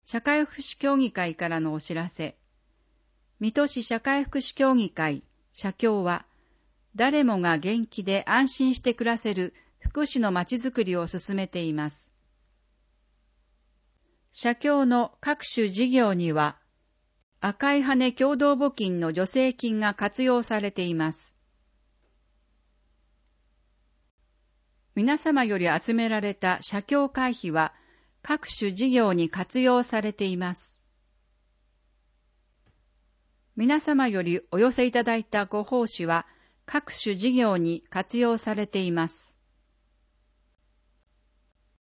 社会福祉協議会からのお知らせ。水戸市社会福祉協議会社協は、誰もが元気で安心して暮らせる福祉のまちづくりを進めています。社協の各種事業には、赤い羽共同募金の助成金が活用されています。皆様より集められた社協会費は各種事業に活用されています。皆様よりお寄せいただいたご奉仕は各種事業に活用されています。